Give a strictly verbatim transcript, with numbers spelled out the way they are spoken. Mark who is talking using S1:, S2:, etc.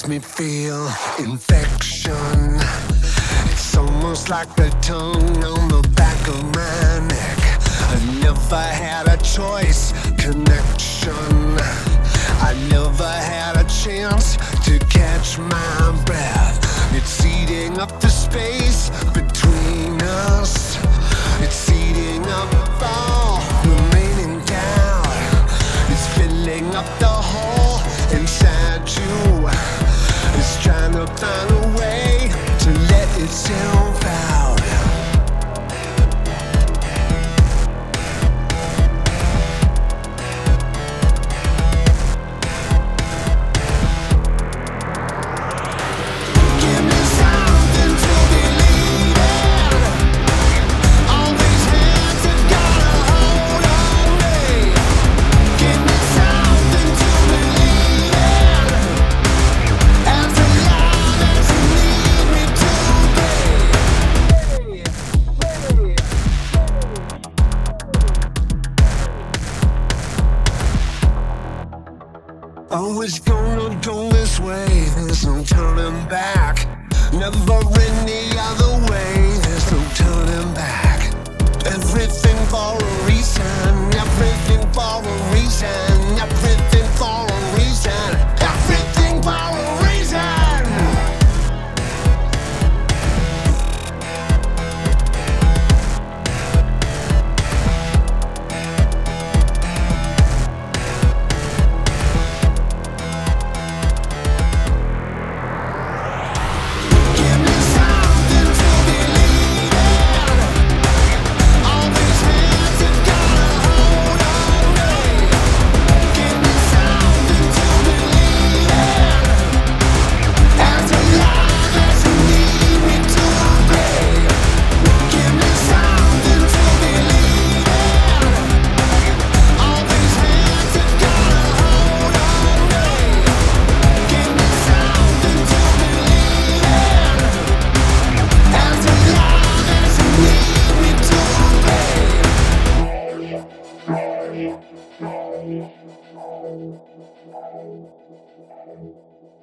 S1: makes me feel infection. It's almost like a tongue on the back of my neck. I never had a choice, connection. I never had a chance to catch my breath. It's eating up the space between us. It's eating up all remaining doubt. It's filling up the hole inside you. It's trying to find a way to let itself out. Always gonna go this way, there's no turning back. Never any other way, there's no turning back. Everything for a reason, everything for a reason, everything for a reason, everything for a reason.
S2: Thank you.